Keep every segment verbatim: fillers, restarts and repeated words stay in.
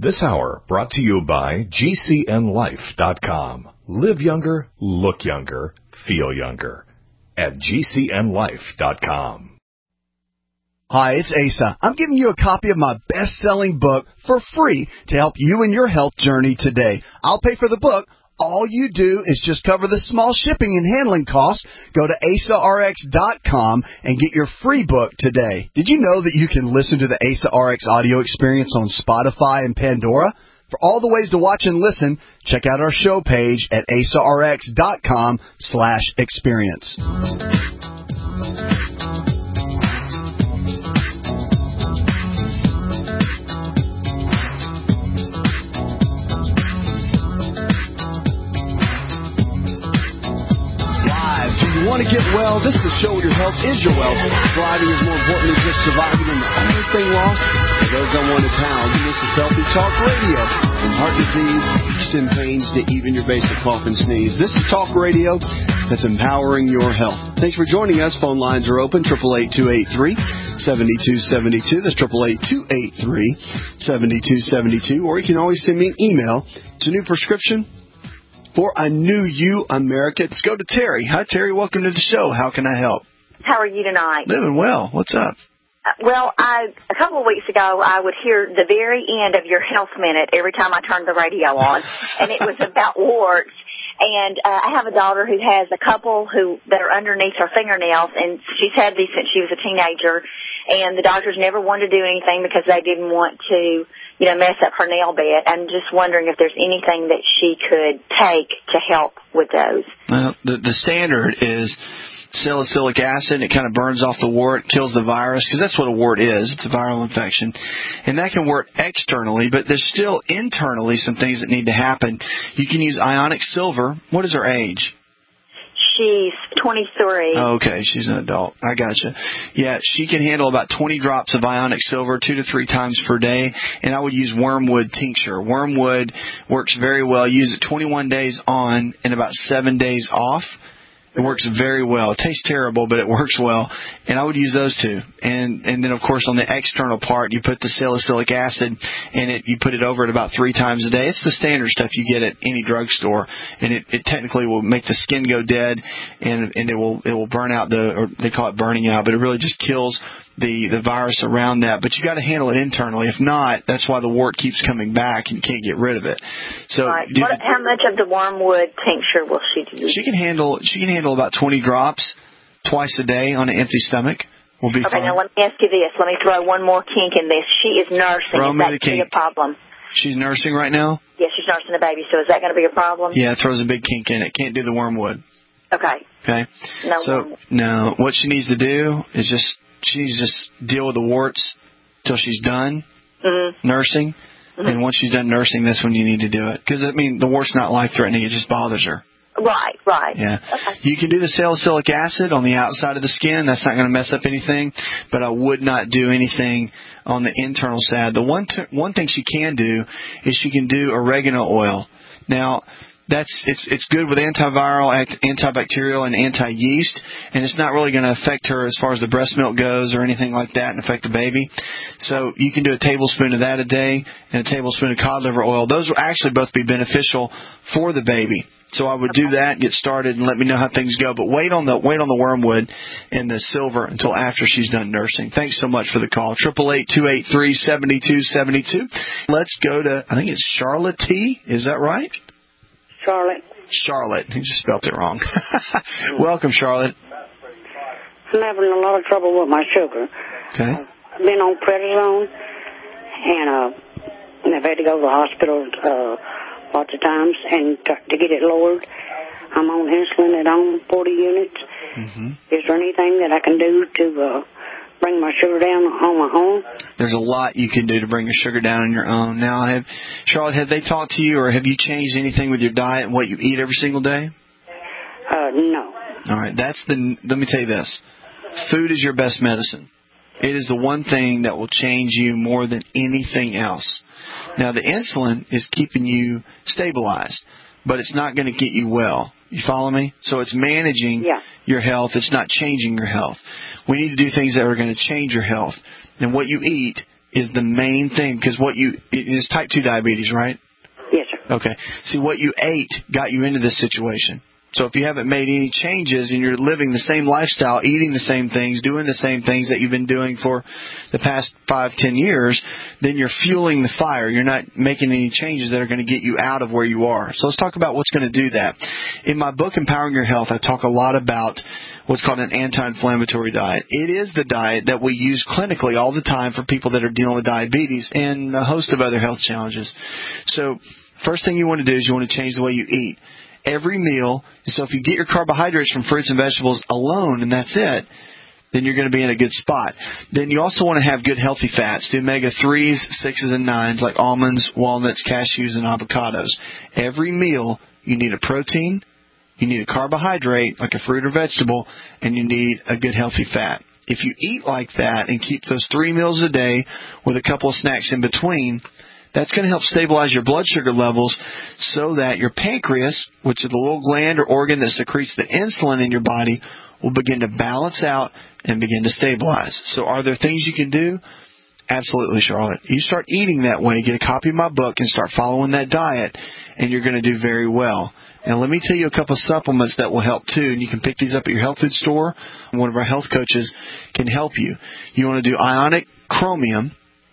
This hour brought to you by G C N life dot com. Live younger, look younger, feel younger at G C N life dot com. Hi, it's Asa. I'm giving you a copy of my best-selling book for free to help you in your health journey today. I'll pay for the book. All you do is just cover the small shipping and handling costs. Go to asa r x dot com and get your free book today. Did you know that you can listen to the Asa R X audio experience on Spotify and Pandora? For all the ways to watch and listen, check out our show page at asa r x dot com slash experience. Want to get well? This is the show where your health is your wealth. Thriving is more important than just surviving, and the only thing lost for those that want it pound. This is Healthy Talk Radio. From heart disease, aches and pains, to even your basic cough and sneeze. This is Talk Radio that's empowering your health. Thanks for joining us. Phone lines are open, eight eight eight, two eight three, seven two seven two. That's eight eight eight, two eight three, seven two seven two. Or you can always send me an email. It's a new prescription for a new you, America. Let's go to Terry. Hi, Terry. Welcome to the show. How can I help? How are you tonight? Living well. What's up? Uh, well, I a couple of weeks ago, I would hear the very end of your health minute every time I turned the radio on, and it was about warts. And uh, I have a daughter who has a couple who that are underneath her fingernails, and she's had these since she was a teenager. And the doctors never wanted to do anything because they didn't want to, you know, mess up her nail bed. I'm just wondering if there's anything that she could take to help with those. Well, the, the standard is salicylic acid. It kind of burns off the wart, kills the virus, because that's what a wart is. It's a viral infection. And that can work externally, but there's still internally some things that need to happen. You can use ionic silver. What is her age? She's twenty-three. Oh, okay, she's an adult. I gotcha. Yeah, she can handle about twenty drops of ionic silver two to three times per day, and I would use wormwood tincture. Wormwood works very well. Use it twenty-one days on and about seven days off. It works very well. It tastes terrible, but it works well. And I would use those two. And and then, of course, on the external part, you put the salicylic acid, and it you put it over it about three times a day. It's the standard stuff you get at any drugstore. And it, it technically will make the skin go dead, and and it will it will burn out the, or they call it burning out, but it really just kills the, the virus around that. But you got to handle it internally. If not, that's why the wart keeps coming back and you can't get rid of it. So right. What, how much of the wormwood tincture will she do? She can handle she can handle about twenty drops twice a day on an empty stomach. Will be okay, fine. Now let me ask you this. Let me throw one more kink in this. She is nursing. Throw is that going to be a problem? She's nursing right now? Yes, she's nursing a baby. So is that going to be a problem? Yeah, it throws a big kink in it. Can't do the wormwood. Okay. Okay. No so wormwood. No. What she needs to do is just she needs to just deal with the warts till she's done mm-hmm. nursing. Mm-hmm. And once she's done nursing, that's when you need to do it. Because, I mean, the wart's not life-threatening. It just bothers her. Right, right. Yeah. Okay. You can do the salicylic acid on the outside of the skin. That's not going to mess up anything. But I would not do anything on the internal side. The one t- one thing she can do is she can do oregano oil. Now, That's it's it's good with antiviral, antibacterial, and anti-yeast, and it's not really going to affect her as far as the breast milk goes or anything like that and affect the baby. So you can do a tablespoon of that a day and a tablespoon of cod liver oil. Those will actually both be beneficial for the baby. So I would do that, get started, and let me know how things go. But wait on the wait on the wormwood and the silver until after she's done nursing. Thanks so much for the call. Triple eight two eight three seventy two seventy two. Let's go to I think it's Charlotte T. Is that right? Charlotte. Charlotte. He just spelled it wrong. Welcome, Charlotte. I'm having a lot of trouble with my sugar. Okay. I've been on prednisone, and, uh, and I've had to go to the hospital uh, lots of times and to, to get it lowered. I'm on insulin at home, forty units. Mm-hmm. Is there anything that I can do to uh, bring my sugar down on my own? There's a lot you can do to bring your sugar down on your own. Now, have Charlotte, have they talked to you, or have you changed anything with your diet and what you eat every single day? Uh, no. All right. That's the. Let me tell you this. Food is your best medicine. It is the one thing that will change you more than anything else. Now, the insulin is keeping you stabilized, but it's not going to get you well. You follow me? So it's managing yeah. your health. It's not changing your health. We need to do things that are going to change your health. And what you eat is the main thing, because what you, it is type two diabetes, right? Yes, sir. Okay. See, what you ate got you into this situation. So if you haven't made any changes and you're living the same lifestyle, eating the same things, doing the same things that you've been doing for the past five, ten years, then you're fueling the fire. You're not making any changes that are going to get you out of where you are. So let's talk about what's going to do that. In my book, Empowering Your Health, I talk a lot about what's called an anti-inflammatory diet. It is the diet that we use clinically all the time for people that are dealing with diabetes and a host of other health challenges. So first thing you want to do is you want to change the way you eat. Every meal, so if you get your carbohydrates from fruits and vegetables alone and that's it, then you're going to be in a good spot. Then you also want to have good healthy fats, the omega threes, sixes, and nines like almonds, walnuts, cashews, and avocados. Every meal, you need a protein, you need a carbohydrate like a fruit or vegetable, and you need a good healthy fat. If you eat like that and keep those three meals a day with a couple of snacks in between, that's going to help stabilize your blood sugar levels so that your pancreas, which is the little gland or organ that secretes the insulin in your body, will begin to balance out and begin to stabilize. So are there things you can do? Absolutely, Charlotte. You start eating that way, get a copy of my book, and start following that diet, and you're going to do very well. Now, let me tell you a couple of supplements that will help, too, and you can pick these up at your health food store. One of our health coaches can help you. You want to do ionic chromium,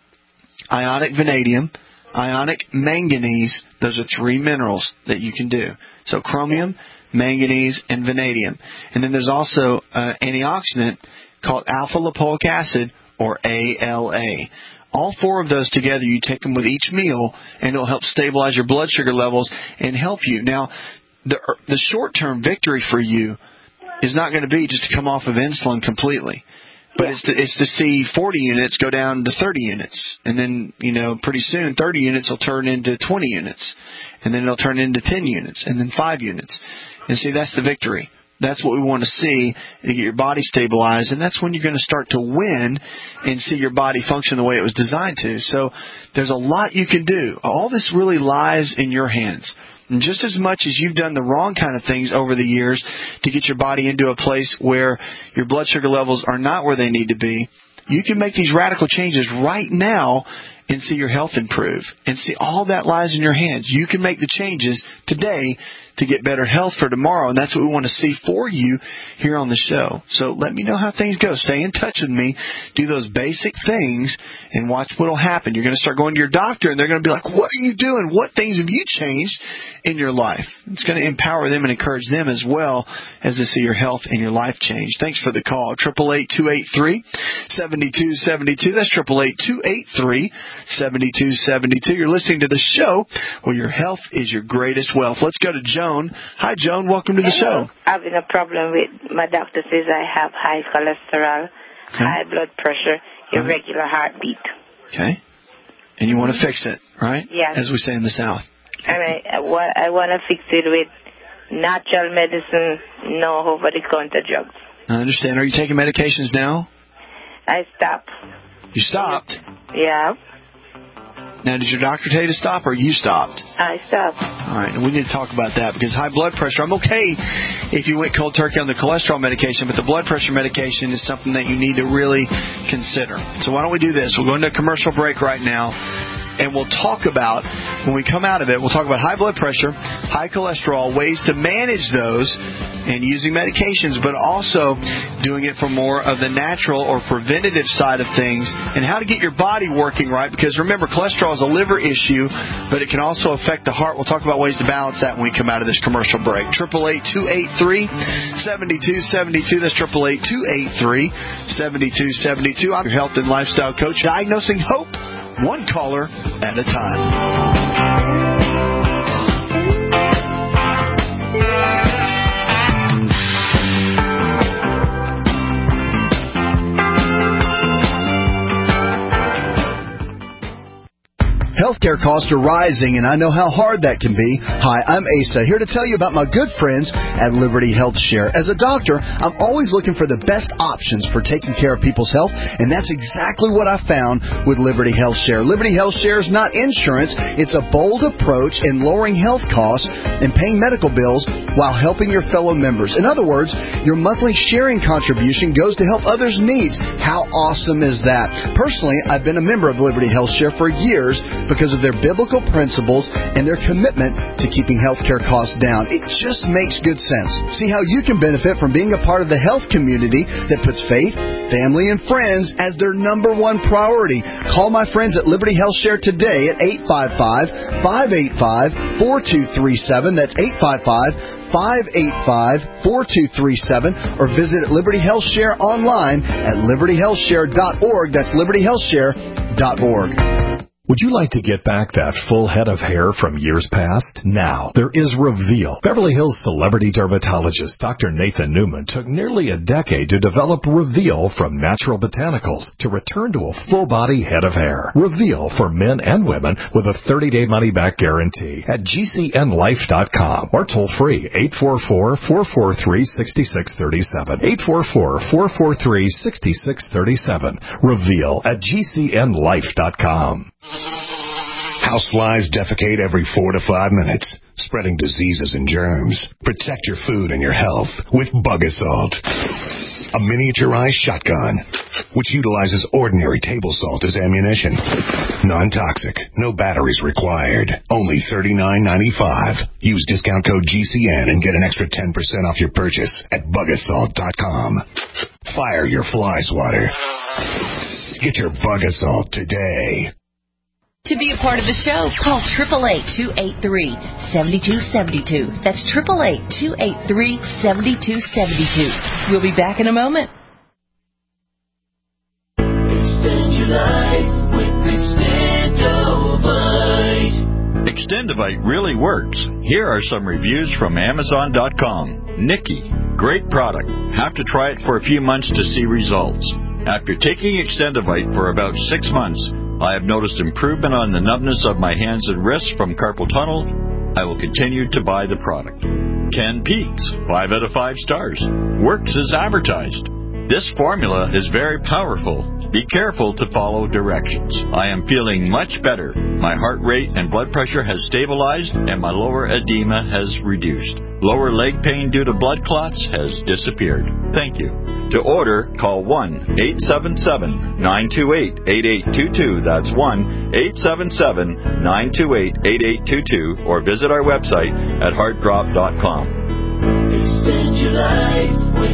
ionic vanadium, ionic manganese. Those are three minerals that you can do. So chromium, manganese, and vanadium. And then there's also an antioxidant called alpha-lipoic acid, or A L A. All four of those together, you take them with each meal, and it'll help stabilize your blood sugar levels and help you. Now, the, the short-term victory for you is not going to be just to come off of insulin completely. But yeah. it's, to, it's to see forty units go down to thirty units. And then, you know, pretty soon thirty units will turn into twenty units. And then it'll turn into ten units. And then five units. And see, that's the victory. That's what we want to see to get your body stabilized. And that's when you're going to start to win and see your body function the way it was designed to. So there's a lot you can do. All this really lies in your hands. And just as much as you've done the wrong kind of things over the years to get your body into a place where your blood sugar levels are not where they need to be, you can make these radical changes right now and see your health improve. And see, all that lies in your hands. You can make the changes today to get better health for tomorrow, and that's what we want to see for you here on the show. So let me know how things go. Stay in touch with me. Do those basic things and watch what will happen. You're going to start going to your doctor, and they're going to be like, what are you doing? What things have you changed in your life? It's going to empower them and encourage them as well as to see your health and your life change. Thanks for the call. eight eight eight, two eight three, seven two seven two. That's eight eight eight, two eight three, seven two seven two. You're listening to the show where your health is your greatest wealth. Let's go to Joan. Hi, Joan. Welcome to the Hello. show. Having a problem with, my doctor says I have high cholesterol, okay. high blood pressure, irregular right. heartbeat. Okay. And you want to fix it, right? Yes. As we say in the South. And I, I, want, I want to fix it with natural medicine, no over-the-counter drugs. I understand. Are you taking medications now? I stopped. You stopped? Yeah. Now, did your doctor tell you to stop, or you stopped? I stopped. All right, and we need to talk about that, because high blood pressure, I'm okay if you went cold turkey on the cholesterol medication, but the blood pressure medication is something that you need to really consider. So why don't we do this? We'll go into a commercial break right now, and we'll talk about, when we come out of it, we'll talk about high blood pressure, high cholesterol, ways to manage those, and using medications, but also doing it for more of the natural or preventative side of things, and how to get your body working right, because remember, cholesterol is a liver issue, but it can also affect the heart. We'll talk about ways to balance that when we come out of this commercial break. eight eight eight, two eight three, seven two seven two. That's eight eight eight, two eight three, seven two seven two. I'm your health and lifestyle coach, diagnosing hope, one caller at a time. Healthcare costs are rising, and I know how hard that can be. Hi, I'm Asa, here to tell you about my good friends at Liberty Health Share. As a doctor, I'm always looking for the best options for taking care of people's health, and that's exactly what I found with Liberty Health Share. Liberty Health Share is not insurance. It's a bold approach in lowering health costs and paying medical bills while helping your fellow members. In other words, your monthly sharing contribution goes to help others' needs. How awesome is that? Personally, I've been a member of Liberty Health Share for years because of their biblical principles and their commitment to keeping healthcare costs down. It just makes good sense. See how you can benefit from being a part of the health community that puts faith, family, and friends as their number one priority. Call my friends at Liberty Health Share today at eight five five, five eight five, four two three seven. That's eight five five, five eight five, four two three seven, or visit Liberty Health Share online at liberty health share dot org. That's liberty health share dot org. Would you like to get back that full head of hair from years past? Now, there is Reveal. Beverly Hills celebrity dermatologist Doctor Nathan Newman took nearly a decade to develop Reveal from natural botanicals to return to a full-body head of hair. Reveal for men and women with a thirty-day money-back guarantee at G C N life dot com or toll-free eight four four, four four three, six six three seven. eight four four, four four three, six six three seven. Reveal at G C N life dot com. Houseflies defecate every four to five minutes, spreading diseases and germs. Protect your food and your health with Bug Assault, a miniaturized shotgun which utilizes ordinary table salt as ammunition. Non-toxic, no batteries required. Only thirty-nine ninety-five. Use discount code G C N and get an extra ten percent off your purchase at bug assault dot com. Fire your fly swatter. Get your Bug Assault today. To be a part of the show, call eight eight eight, two eight three, seven two seven two. That's eight eight eight, two eight three, seven two seven two. We'll be back in a moment. Extend your life with Extendovite. Extendovite really works. Here are some reviews from Amazon dot com. Nikki, great product. Have to try it for a few months to see results. After taking Extendovite for about six months, I have noticed improvement on the numbness of my hands and wrists from carpal tunnel. I will continue to buy the product. Ken Peaks, five out of five stars. Works as advertised. This formula is very powerful. Be careful to follow directions. I am feeling much better. My heart rate and blood pressure has stabilized, and my lower edema has reduced. Lower leg pain due to blood clots has disappeared. Thank you. To order, call one eight seven seven, nine two eight, eight eight two two. That's one eight seven seven, nine two eight, eight eight two two, or visit our website at heart drop dot com. Extend your life with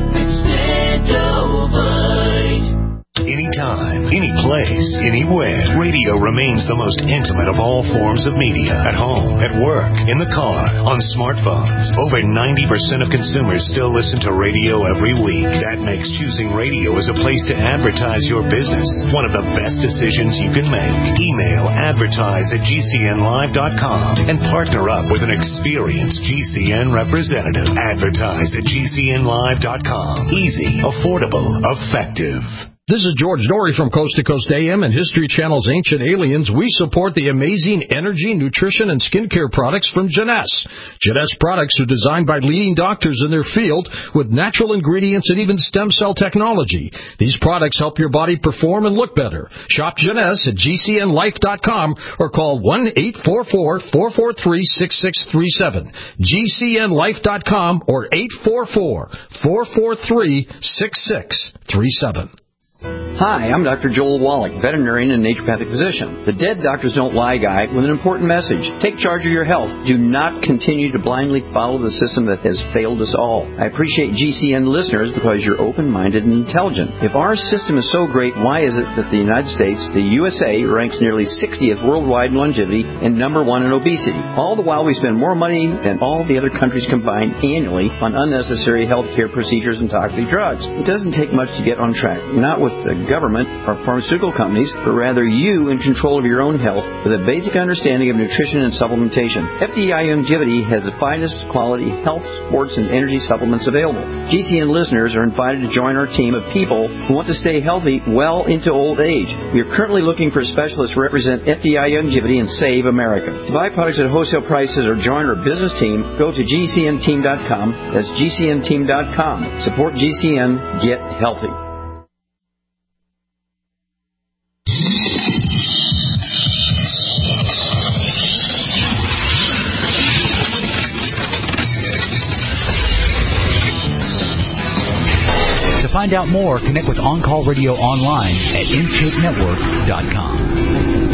Extendovite. Anytime, any place, anywhere, radio remains the most intimate of all forms of media. At home, at work, in the car, on smartphones. Over ninety percent of consumers still listen to radio every week. That makes choosing radio as a place to advertise your business one of the best decisions you can make. Email advertise at G C N live dot com and partner up with an experienced G C N representative. Advertise at G C N live dot com. Easy, affordable, effective. This is George Norrie from Coast to Coast A M and History Channel's Ancient Aliens. We support the amazing energy, nutrition, and skincare products from Jeunesse. Jeunesse products are designed by leading doctors in their field with natural ingredients and even stem cell technology. These products help your body perform and look better. Shop Jeunesse at G C N life dot com or call one eight four four, four four three, six six three seven. G C N life dot com or eight four four, four four three, six six three seven. Hi, I'm Doctor Joel Wallach, veterinarian and naturopathic physician. The Dead Doctors Don't Lie guy with an important message. Take charge of your health. Do not continue to blindly follow the system that has failed us all. I appreciate G C N listeners because you're open-minded and intelligent. If our system is so great, why is it that the United States, the U S A, ranks nearly sixtieth worldwide in longevity and number one in obesity? All the while we spend more money than all the other countries combined annually on unnecessary health care procedures and toxic drugs. It doesn't take much to get on track. Not with the government or pharmaceutical companies, but rather you in control of your own health with a basic understanding of nutrition and supplementation. F D I Youngevity has the finest quality health, sports, and energy supplements available. G C N listeners are invited to join our team of people who want to stay healthy well into old age. We are currently looking for specialists to represent F D I Youngevity and Save America. To buy products at wholesale prices or join our business team, go to G C N team dot com. That's G C N team dot com. Support G C N. Get healthy. To find out more, connect with On Call Radio online at in shape network dot com.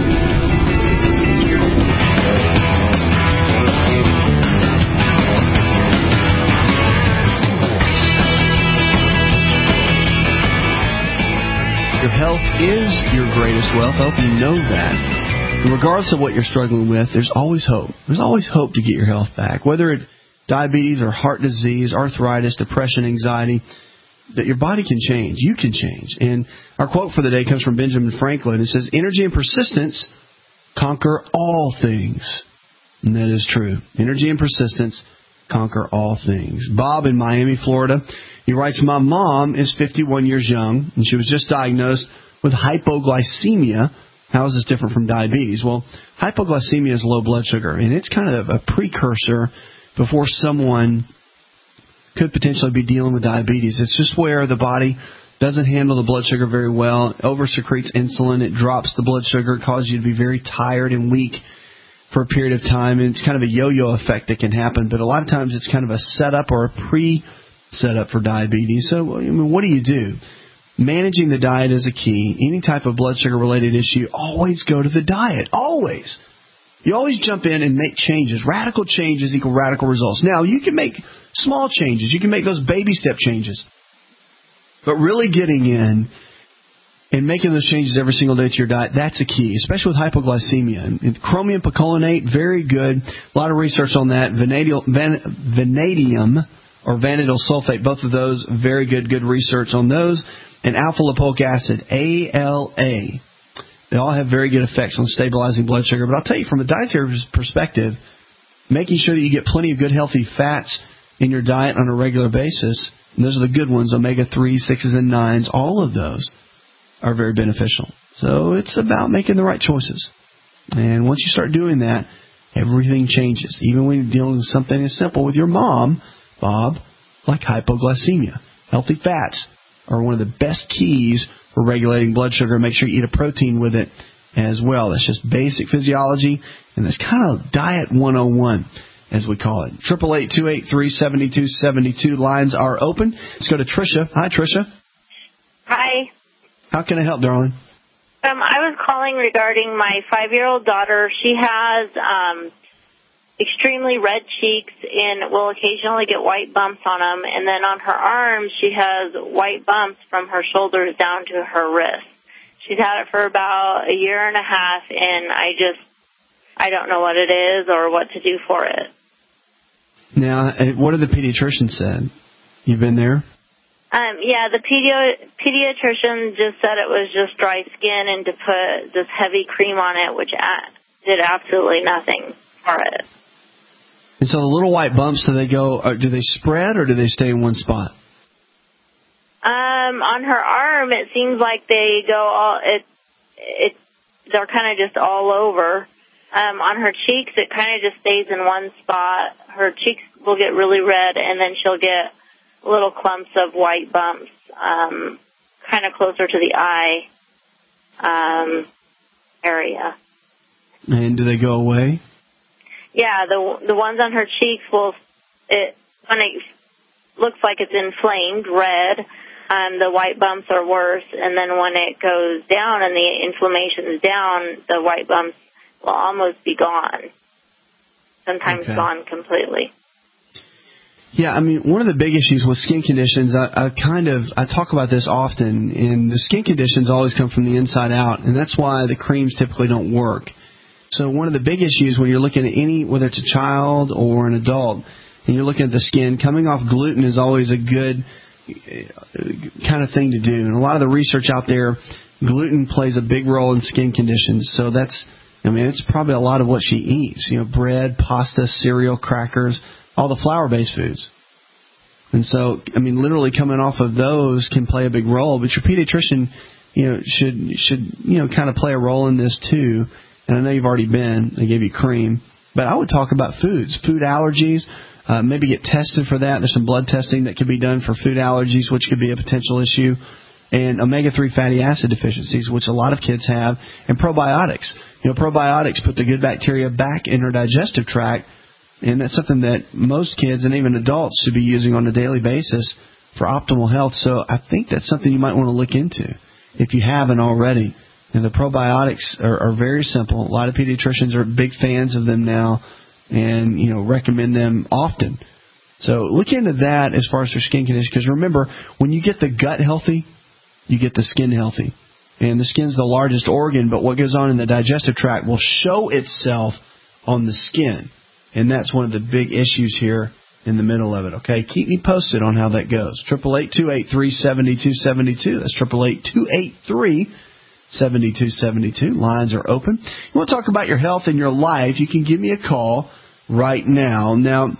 Your health is your greatest wealth. I hope you know that. And regardless of what you're struggling with, there's always hope. There's always hope to get your health back. Whether it's diabetes or heart disease, arthritis, depression, anxiety, that your body can change. You can change. And our quote for the day comes from Benjamin Franklin. It says, energy and persistence conquer all things. And that is true. Energy and persistence conquer all things. Bob in Miami, Florida, he writes, my mom is fifty-one years young, and she was just diagnosed with hypoglycemia. How is this different from diabetes? Well, hypoglycemia is low blood sugar, and it's kind of a precursor before someone could potentially be dealing with diabetes. It's just where the body doesn't handle the blood sugar very well, over-secretes insulin, it drops the blood sugar, causes you to be very tired and weak for a period of time, and it's kind of a yo-yo effect that can happen. But a lot of times it's kind of a setup or a pre-setup for diabetes. So, I mean, what do you do? Managing the diet is a key. Any type of blood sugar-related issue, always go to the diet. Always. You always jump in and make changes. Radical changes equal radical results. Now, you can make small changes. You can make those baby step changes. But really getting in and making those changes every single day to your diet, that's a key, especially with hypoglycemia. And chromium picolinate, very good. A lot of research on that. Vanadium, van, vanadium or vanadyl sulfate, both of those, very good, good research on those. And alpha-lipoic acid, A L A. They all have very good effects on stabilizing blood sugar. But I'll tell you, from a dietary perspective, making sure that you get plenty of good, healthy fats in your diet on a regular basis, and those are the good ones, omega threes, sixes, and nines, all of those are very beneficial. So it's about making the right choices. And once you start doing that, everything changes. Even when you're dealing with something as simple with your mom, Bob, like hypoglycemia. Healthy fats are one of the best keys for regulating blood sugar. Make sure you eat a protein with it as well. That's just basic physiology, and that's kind of diet one oh one, as we call it. eight eight eight, two eight three, seven two seven two. Lines are open. Let's go to Tricia. Hi, Tricia. Hi. How can I help, darling? Um, I was calling regarding my five-year-old daughter. She has um, extremely red cheeks and will occasionally get white bumps on them. And then on her arms, she has white bumps from her shoulders down to her wrist. She's had it for about a year and a half, and I just, I don't know what it is or what to do for it. Now, what did the pediatrician said? You've been there? Um, yeah, the pedio- pediatrician just said it was just dry skin and to put this heavy cream on it, which a- did absolutely nothing for it. And so the little white bumps, do they go? Uh, do they spread or do they stay in one spot? Um, on her arm, it seems like they go all. It, it, they're kind of just all over. Um, on her cheeks, it kind of just stays in one spot. Her cheeks will get really red, and then she'll get little clumps of white bumps, um, kind of closer to the eye um, area. And do they go away? Yeah, the the ones on her cheeks will, it when it looks like it's inflamed, red, um, the white bumps are worse, and then when it goes down and the inflammation's down, the white bumps will almost be gone, sometimes okay. gone completely. Yeah, I mean, one of the big issues with skin conditions, I, I kind of, I talk about this often, and the skin conditions always come from the inside out, and that's why the creams typically don't work. So one of the big issues when you're looking at any, whether it's a child or an adult, and you're looking at the skin, coming off gluten is always a good kind of thing to do. And a lot of the research out there, gluten plays a big role in skin conditions. So that's, I mean, it's probably a lot of what she eats. You know, bread, pasta, cereal, crackers, all the flour-based foods. And so, I mean, literally coming off of those can play a big role. But your pediatrician, you know, should, should you know, kind of play a role in this too. And I know you've already been. They gave you cream. But I would talk about foods, food allergies. Uh, maybe get tested for that. There's some blood testing that could be done for food allergies, which could be a potential issue. And omega three fatty acid deficiencies, which a lot of kids have. And probiotics. You know, probiotics put the good bacteria back in her digestive tract. And that's something that most kids and even adults should be using on a daily basis for optimal health. So I think that's something you might want to look into if you haven't already. And the probiotics are, are very simple. A lot of pediatricians are big fans of them now and, you know, recommend them often. So look into that as far as their skin condition. Because remember, when you get the gut healthy, you get the skin healthy. And the skin's the largest organ, but what goes on in the digestive tract will show itself on the skin. And that's one of the big issues here in the middle of it, okay? Keep me posted on how that goes. eight eight eight, two eight three, seven two seven two. That's eight eight eight, two eight three, seven two seven two. Lines are open. You want to talk about your health and your life, you can give me a call right now. Now,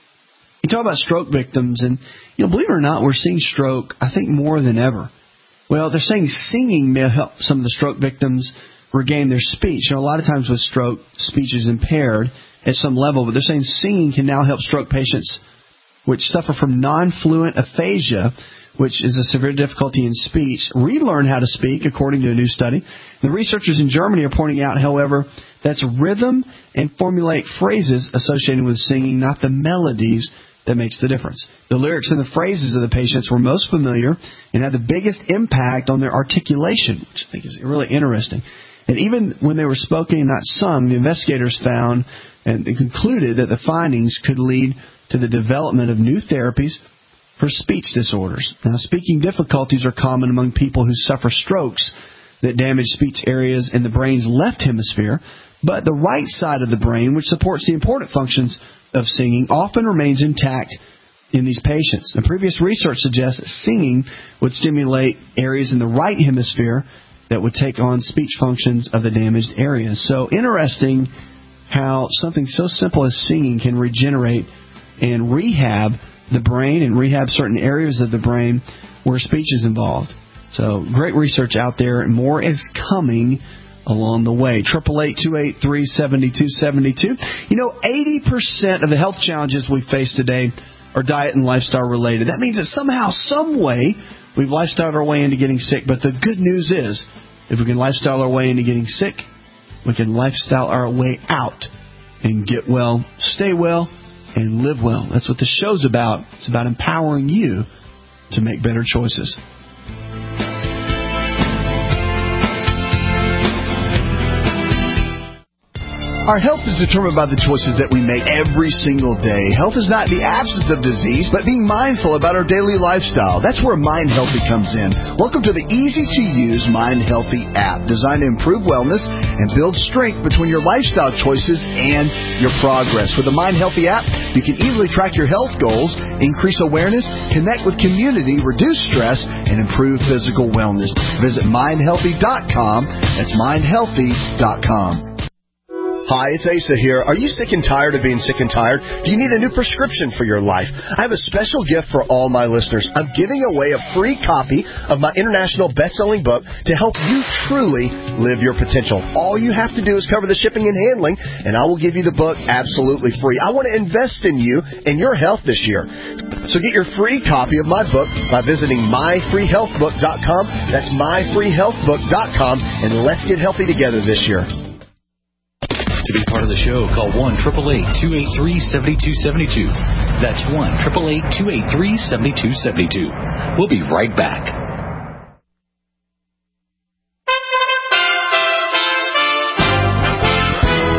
you talk about stroke victims, and, you know, believe it or not, we're seeing stroke, I think, more than ever. Well, they're saying singing may help some of the stroke victims regain their speech. You know, a lot of times with stroke, speech is impaired at some level, but they're saying singing can now help stroke patients which suffer from non-fluent aphasia, which is a severe difficulty in speech, relearn how to speak, according to a new study. The researchers in Germany are pointing out, however, that's rhythm and formulate phrases associated with singing, not the melodies, that makes the difference. The lyrics and the phrases of the patients were most familiar and had the biggest impact on their articulation, which I think is really interesting. And even when they were spoken and not sung, the investigators found and concluded that the findings could lead to the development of new therapies for speech disorders. Now, speaking difficulties are common among people who suffer strokes that damage speech areas in the brain's left hemisphere, but the right side of the brain, which supports the important functions of singing, often remains intact in these patients. And previous research suggests that singing would stimulate areas in the right hemisphere that would take on speech functions of the damaged areas. So interesting how something so simple as singing can regenerate and rehab the brain and rehab certain areas of the brain where speech is involved. So great research out there, and more is coming along the way. eight eight eight, two eight three, seven two seven two. You know, eighty percent of the health challenges we face today are diet and lifestyle related. That means that somehow, some way, we've lifestyled our way into getting sick. But the good news is, if we can lifestyle our way into getting sick, we can lifestyle our way out and get well, stay well, and live well. That's what the show's about. It's about empowering you to make better choices. Our health is determined by the choices that we make every single day. Health is not the absence of disease, but being mindful about our daily lifestyle. That's where Mind Healthy comes in. Welcome to the easy-to-use Mind Healthy app, designed to improve wellness and build strength between your lifestyle choices and your progress. With the Mind Healthy app, you can easily track your health goals, increase awareness, connect with community, reduce stress, and improve physical wellness. Visit mind healthy dot com. That's mind healthy dot com. Hi, it's Asa here. Are you sick and tired of being sick and tired? Do you need a new prescription for your life? I have a special gift for all my listeners. I'm giving away a free copy of my international best-selling book to help you truly live your potential. All you have to do is cover the shipping and handling, and I will give you the book absolutely free. I want to invest in you and your health this year. So get your free copy of my book by visiting my free health book dot com. That's my free health book dot com, and let's get healthy together this year. To be part of the show, call one eight eight eight, two eight three, seven two seven two. That's one eight eight eight, two eight three, seven two seven two. We'll be right back. U S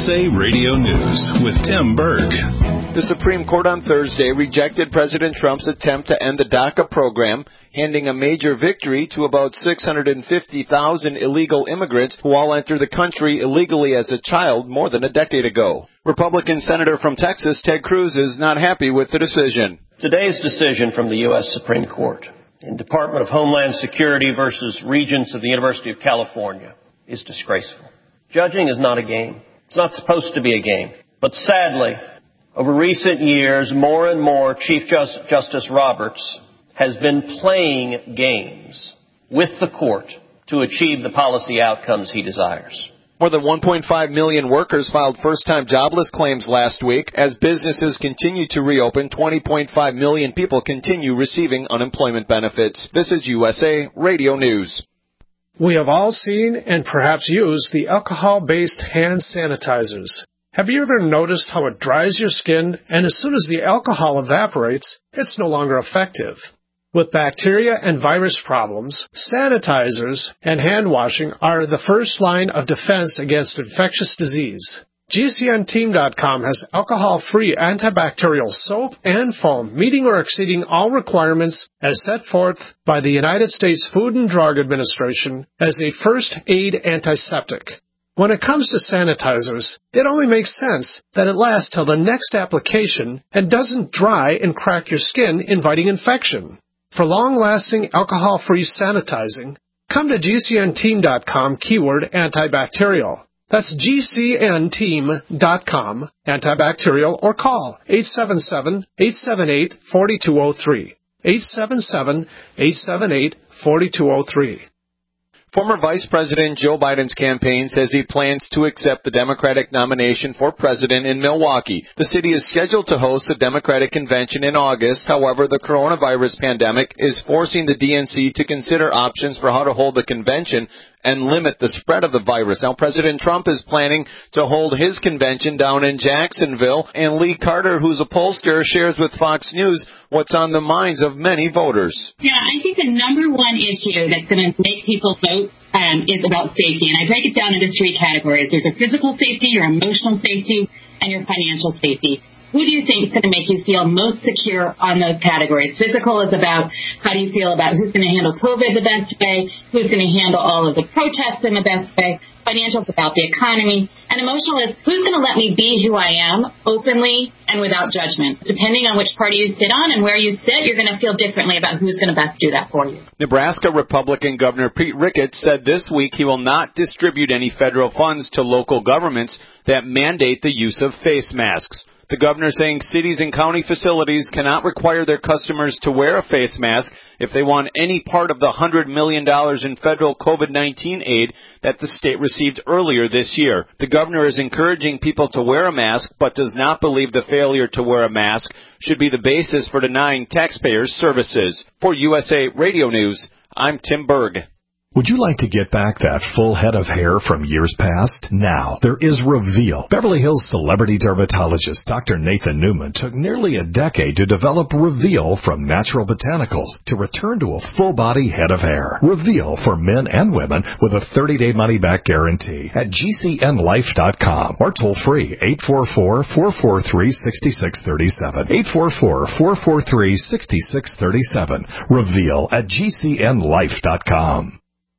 S A Radio News with Tim Berg. The Supreme Court on Thursday rejected President Trump's attempt to end the DACA program, handing a major victory to about six hundred fifty thousand illegal immigrants who all entered the country illegally as a child more than a decade ago. Republican Senator from Texas Ted Cruz is not happy with the decision. Today's decision from the U S Supreme Court in Department of Homeland Security versus Regents of the University of California is disgraceful. Judging is not a game. It's not supposed to be a game. But sadly, over recent years, more and more Chief Justice Roberts has been playing games with the court to achieve the policy outcomes he desires. More than one point five million workers filed first-time jobless claims last week. As businesses continue to reopen, twenty point five million people continue receiving unemployment benefits. This is U S A Radio News. We have all seen and perhaps used the alcohol-based hand sanitizers. Have you ever noticed how it dries your skin, and as soon as the alcohol evaporates, it's no longer effective? With bacteria and virus problems, sanitizers and hand washing are the first line of defense against infectious disease. G C N team dot com has alcohol-free antibacterial soap and foam, meeting or exceeding all requirements as set forth by the United States Food and Drug Administration as a first aid antiseptic. When it comes to sanitizers, it only makes sense that it lasts till the next application and doesn't dry and crack your skin, inviting infection. For long-lasting alcohol-free sanitizing, come to G C N team dot com keyword antibacterial. That's G C N team dot com, antibacterial, or call eight seven seven, eight seven eight, four two zero three, eight seven seven, eight seven eight, four two zero three. Former Vice President Joe Biden's campaign says he plans to accept the Democratic nomination for president in Milwaukee. The city is scheduled to host a Democratic convention in August. However, the coronavirus pandemic is forcing the D N C to consider options for how to hold the convention and limit the spread of the virus. Now, President Trump is planning to hold his convention down in Jacksonville, and Lee Carter, who's a pollster, shares with Fox News what's on the minds of many voters. Yeah, I think the number one issue that's going to make people vote um, is about safety, and I break it down into three categories. There's your physical safety, your emotional safety, and your financial safety. Who do you think is going to make you feel most secure on those categories? Physical is about how do you feel about who's going to handle COVID the best way, who's going to handle all of the protests in the best way. Financial is about the economy. And emotional is who's going to let me be who I am openly and without judgment. Depending on which party you sit on and where you sit, you're going to feel differently about who's going to best do that for you. Nebraska Republican Governor Pete Ricketts said this week he will not distribute any federal funds to local governments that mandate the use of face masks. The governor saying cities and county facilities cannot require their customers to wear a face mask if they want any part of the one hundred million dollars in federal COVID nineteen aid that the state received earlier this year. The governor is encouraging people to wear a mask, but does not believe the failure to wear a mask should be the basis for denying taxpayers services. For U S A Radio News, I'm Tim Berg. Would you like to get back that full head of hair from years past? Now, there is Reveal. Beverly Hills celebrity dermatologist Doctor Nathan Newman took nearly a decade to develop Reveal from natural botanicals to return to a full-body head of hair. Reveal for men and women with a thirty-day money-back guarantee at G C N life dot com or toll free eight four four, four four three, six six three seven. eight four four, four four three, six six three seven. Reveal at G C N life dot com.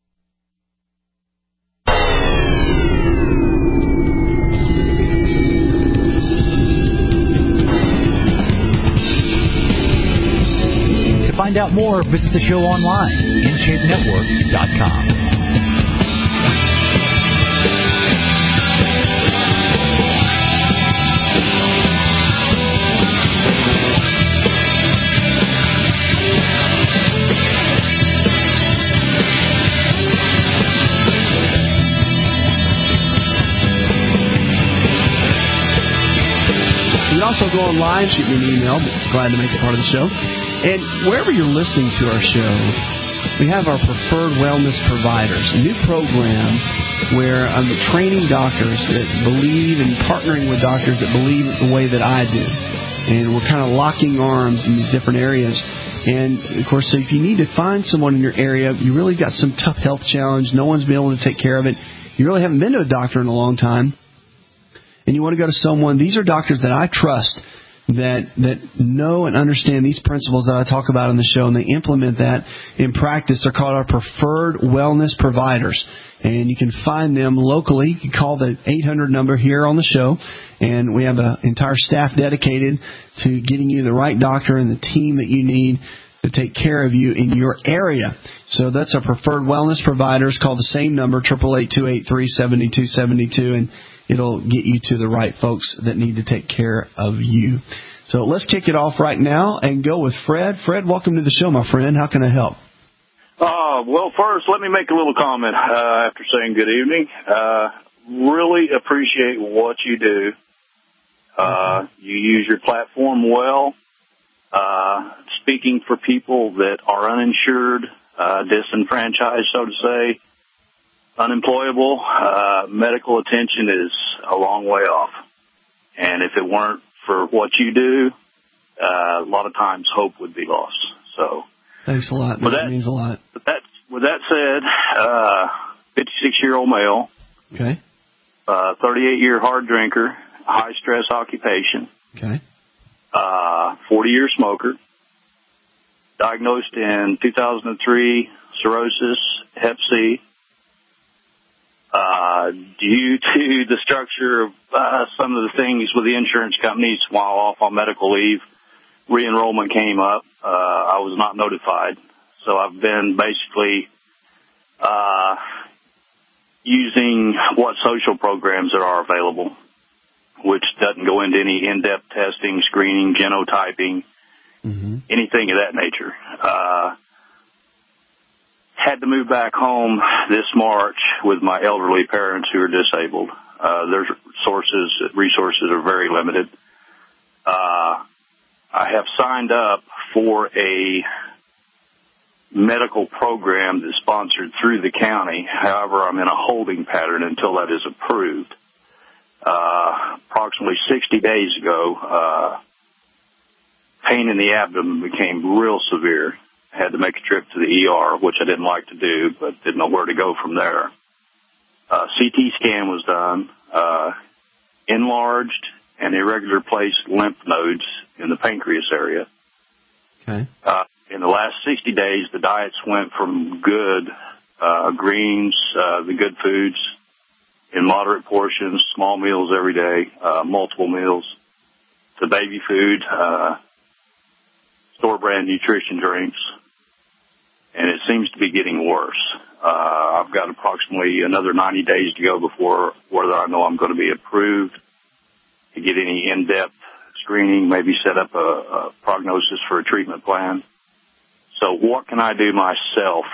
To find out more, visit the show online, in shape network dot com. You can also go online, shoot me an email. Glad to make it part of the show. And wherever you're listening to our show, we have our preferred wellness providers, a new program where I'm training doctors that believe and partnering with doctors that believe the way that I do. And we're kind of locking arms in these different areas. And, of course, so if you need to find someone in your area, you really got some tough health challenge, no one's been able to take care of it, you really haven't been to a doctor in a long time, and you want to go to someone, these are doctors that I trust, that that know and understand these principles that I talk about in the show, and they implement that in practice. They're called our preferred wellness providers, and you can find them locally. You can call the eight hundred number here on the show, and we have an entire staff dedicated to getting you the right doctor and the team that you need to take care of you in your area. So that's our preferred wellness providers. Call the same number, eight eight eight, two eight three, seven two seven two, and it'll get you to the right folks that need to take care of you. So let's kick it off right now and go with Fred. Fred, welcome to the show, my friend. How can I help? Uh, well, first, let me make a little comment uh, after saying good evening. Uh, really appreciate what you do. Uh, you use your platform well, uh, speaking for people that are uninsured, uh, disenfranchised, so to say, unemployable. Uh, medical attention is a long way off. And if it weren't for what you do, uh, a lot of times hope would be lost. So, thanks a lot. That, that means a lot. With that, with that said, uh, fifty-six-year-old male. Okay. Uh, thirty-eight-year hard drinker, high-stress occupation. Okay. Uh, forty-year smoker. Diagnosed in two thousand three, cirrhosis, hep C. Uh, due to the structure of uh, some of the things with the insurance companies while off on medical leave, re-enrollment came up. Uh, I was not notified. So I've been basically uh, using what social programs that are available, which doesn't go into any in-depth testing, screening, genotyping, mm-hmm. anything of that nature. Uh Had to move back home this March with my elderly parents who are disabled. Uh, their sources, resources are very limited. Uh, I have signed up for a medical program that's sponsored through the county. However, I'm in a holding pattern until that is approved. Uh, approximately sixty days ago, uh, pain in the abdomen became real severe. Had to make a trip to the E R, which I didn't like to do, but didn't know where to go from there. Uh, C T scan was done. Uh, enlarged and irregular placed lymph nodes in the pancreas area. Okay. Uh, in the last sixty days, the diets went from good, uh, greens, uh, the good foods in moderate portions, small meals every day, uh, multiple meals, to baby food, uh, store brand nutrition drinks. And it seems to be getting worse. Uh, I've got approximately another ninety days to go before whether I know I'm going to be approved to get any in-depth screening, maybe set up a, a prognosis for a treatment plan. So what can I do myself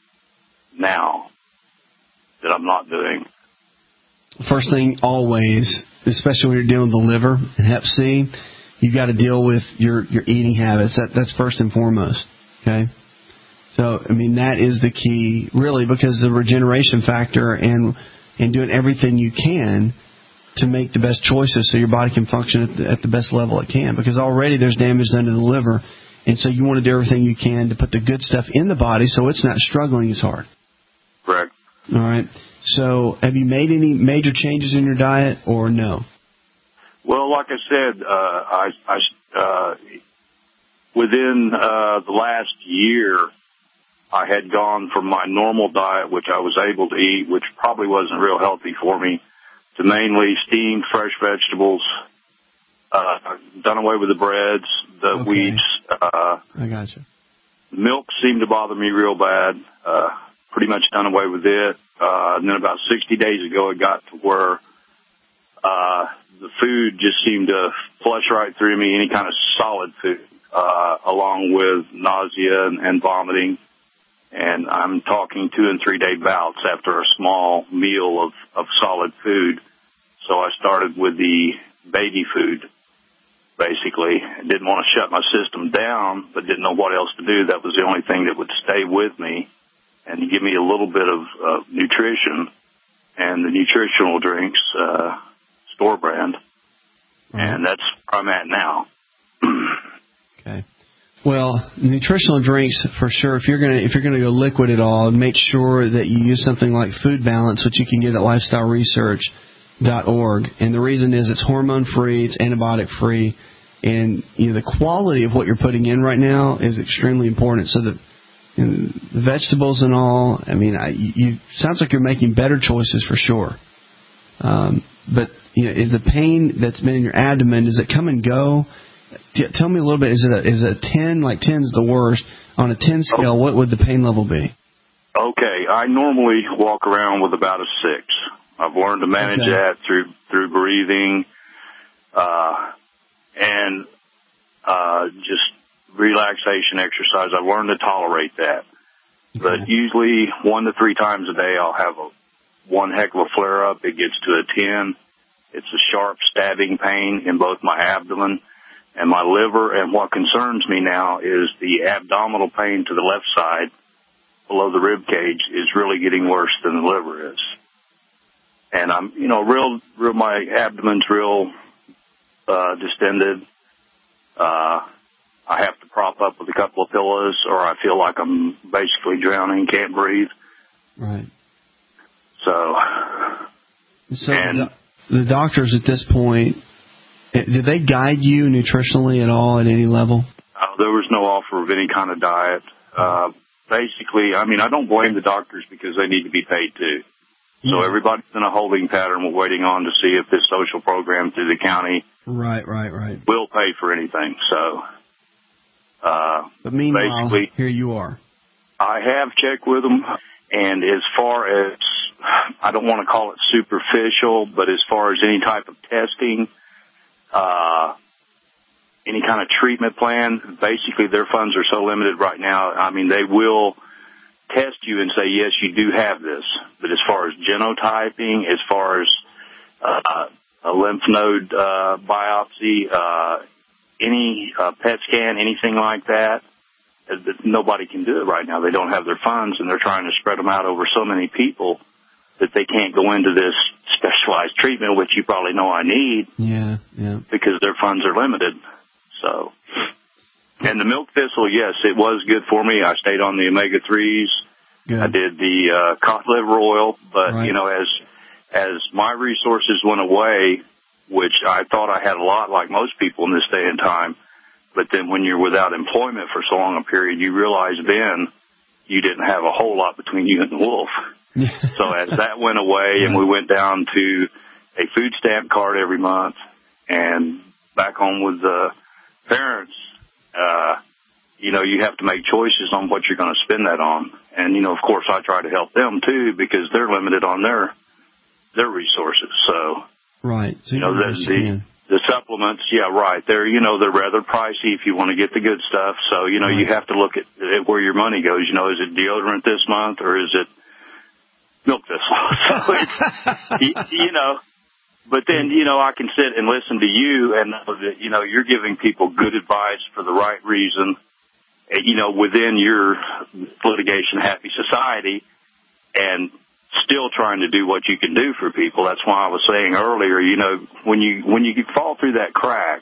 now that I'm not doing? First thing, always, especially when you're dealing with the liver and hep C, you've got to deal with your, your eating habits. That, that's first and foremost, okay? So, I mean, that is the key, really, because the regeneration factor and and doing everything you can to make the best choices so your body can function at the, at the best level it can. Because already there's damage done to the liver, and so you want to do everything you can to put the good stuff in the body so it's not struggling as hard. Correct. All right. So, have you made any major changes in your diet, or no? Well, like I said, uh, I, I uh, within uh, the last year, I had gone from my normal diet, which I was able to eat, which probably wasn't real healthy for me, to mainly steamed fresh vegetables, uh, done away with the breads, the okay. wheats. Uh, I gotcha. Milk seemed to bother me real bad. Uh, pretty much done away with it. Uh, and then about sixty days ago, it got to where uh, the food just seemed to flush right through me, any kind of solid food, uh, along with nausea and, and vomiting. And I'm talking two and three day bouts after a small meal of, of solid food. So I started with the baby food, basically. I didn't want to shut my system down, but didn't know what else to do. That was the only thing that would stay with me and give me a little bit of uh, nutrition. And the nutritional drinks, uh, store brand. Mm-hmm. And that's where I'm at now. Okay. Well, nutritional drinks for sure. If you're gonna if you're gonna go liquid at all, make sure that you use something like Food Balance, which you can get at Lifestyle Research. dot org, and the reason is it's hormone-free, it's antibiotic-free, and you know, the quality of what you're putting in right now is extremely important. So the, you know, the vegetables and all, I mean, I, you sounds like you're making better choices for sure. Um, but you know, is the pain that's been in your abdomen, does it come and go? T- tell me a little bit. Is it a, is it a ten? Like ten's the worst. On a ten scale, what would the pain level be? Okay, I normally walk around with about a six. I've learned to manage okay. that through through breathing, uh, and uh, just relaxation exercise. I've learned to tolerate that. Okay. But usually one to three times a day, I'll have a one heck of a flare up. It gets to a ten. It's a sharp stabbing pain in both my abdomen and my liver. And what concerns me now is the abdominal pain to the left side below the rib cage is really getting worse than the liver is. And I'm, you know, real, real, my abdomen's real, uh, distended. Uh, I have to prop up with a couple of pillows or I feel like I'm basically drowning, can't breathe. Right. So, so and the, the doctors at this point, did they guide you nutritionally at all at any level? Uh, there was no offer of any kind of diet. Uh, basically, I mean, I don't blame the doctors because they need to be paid too. So yeah. Everybody's in a holding pattern. We're waiting on to see if this social program through the county right, right, right. will pay for anything. So, uh, but meanwhile, basically, here you are. I have checked with them, and as far as, I don't want to call it superficial, but as far as any type of testing, uh, any kind of treatment plan, basically their funds are so limited right now. I mean, they will test you and say, yes, you do have this. But as far as genotyping, as far as uh, a lymph node uh, biopsy, uh, any uh, P E T scan, anything like that, uh, nobody can do it right now. They don't have their funds, and they're trying to spread them out over so many people that they can't go into this specialized treatment, which you probably know I need. Yeah, yeah. Because their funds are limited. So, and the milk thistle, yes, it was good for me. I stayed on the omega threes. Good. I did the uh, cod liver oil, but right. you know, as as my resources went away, which I thought I had a lot, like most people in this day and time, but then when you're without employment for so long a period, you realize then you didn't have a whole lot between you and the wolf. So as that went away, yeah. and we went down to a food stamp card every month, and back home with the parents, uh, you know, you have to make choices on what you're going to spend that on. And, you know, of course, I try to help them, too, because they're limited on their their resources. So, right. So you know, the, the, the supplements, yeah, right. They're, you know, they're rather pricey if you want to get the good stuff. So, you know, right. you have to look at, at where your money goes. You know, is it deodorant this month or is it milk thistle? So, it's, you, you know. But then, you know, I can sit and listen to you and know that, you know, you're giving people good advice for the right reason, you know, within your litigation-happy society and still trying to do what you can do for people. That's why I was saying earlier, you know, when you when you fall through that crack,